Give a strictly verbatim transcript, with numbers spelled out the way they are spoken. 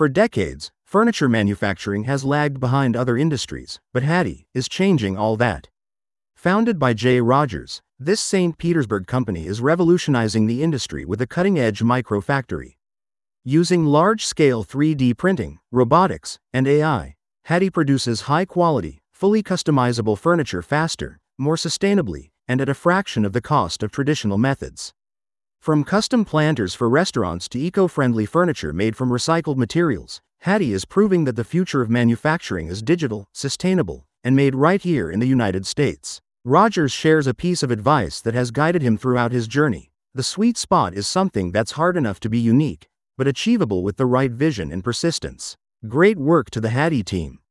For decades, furniture manufacturing has lagged behind other industries, but Hattie is changing all that. Founded by Jay Rogers, this Saint Petersburg company is revolutionizing the industry with a cutting-edge micro-factory. Using large-scale three D printing, robotics, and A I, Hattie produces high-quality, fully customizable furniture faster, more sustainably, and at a fraction of the cost of traditional methods. From custom planters for restaurants to eco-friendly furniture made from recycled materials, Hattie is proving that the future of manufacturing is digital, sustainable, and made right here in the United States. Rogers shares a piece of advice that has guided him throughout his journey. The sweet spot is something that's hard enough to be unique, but achievable with the right vision and persistence. Great work to the Hattie team.